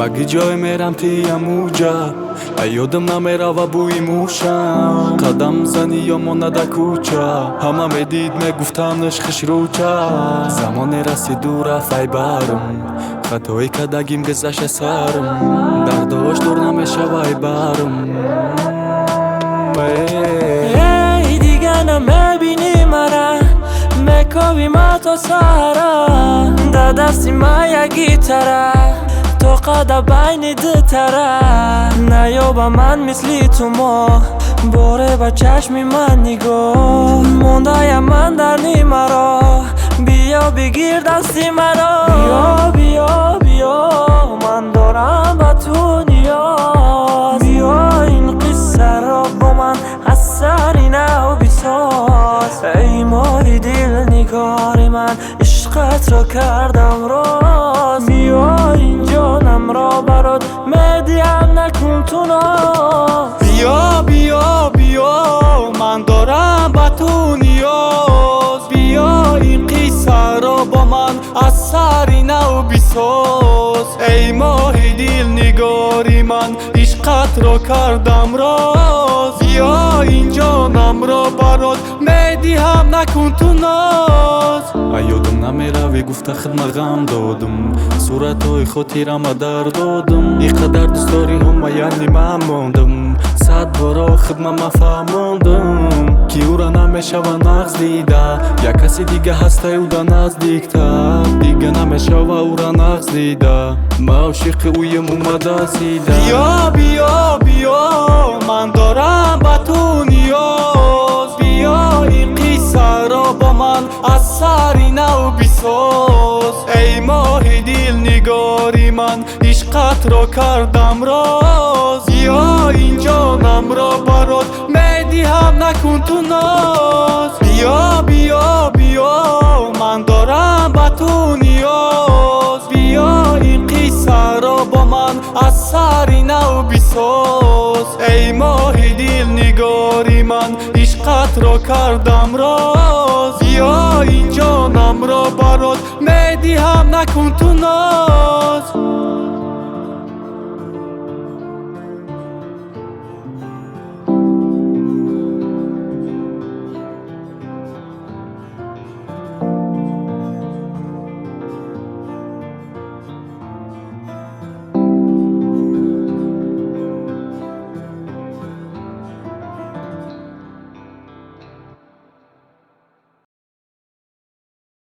اگه جای میرم تیم اوجا یادم نمیروا بوی موشم قدم زنی یا مونده کوچا همه میدید میگفتم نشخش روچا زمان رسید دور افای برم خطایی کدگیم گذشت سرم درداش دور نمیشه وای برم ای دیگه نمیبینی مرا میکوی ما تو سهرا در دستی ما یکی تره تو قده بین دو تره نیابه من مثلی تو ما باره با چشمی من نگاه مونده من در نیمه را بیا بگیر دستی مرا بیا بیا بیا من دارم با تو نیاز بیا این قصه را با من از سری نو بساز ای ماری دل نگاری من عشقت را کردم راز بیا این جانم را برات میدیم نکن تو ناز بیا بیا بیا من دارم با تو نیاز بیا این قصه را با من از سری نو بساز ای ماه دل نگاری من عشقت را کردم راز بیا این جانم را برات میدیم نکن تو ناز یادم نمیروی گفته خدمت غم دادم صورتهای خاطرم در دادم اینقدر دوست داری هم یعنی من موندم صد بارا خدمت من فهموندم که او را نمیشه و نغز دیده یا کسی دیگه هسته او دا نزدیکتر دیگه نمیشه و او را نغز دیده ما عاشق اویم اومده سیده بیا بیا بیا من دارم با تو نیاز بیا این قصه را با من از سری نو بساز ای ماه دل نگاری من عشقت را کردم راز بیا این جانم را برات میدیم نکن تو ناز بیا بیا بیا من دارم با تو نیاز بیا این قصه را با من از سری نو بساز ای ماه دل نگاری من عشقت را کردم راز بیا این جانم را برات میدیم نکن تو ناز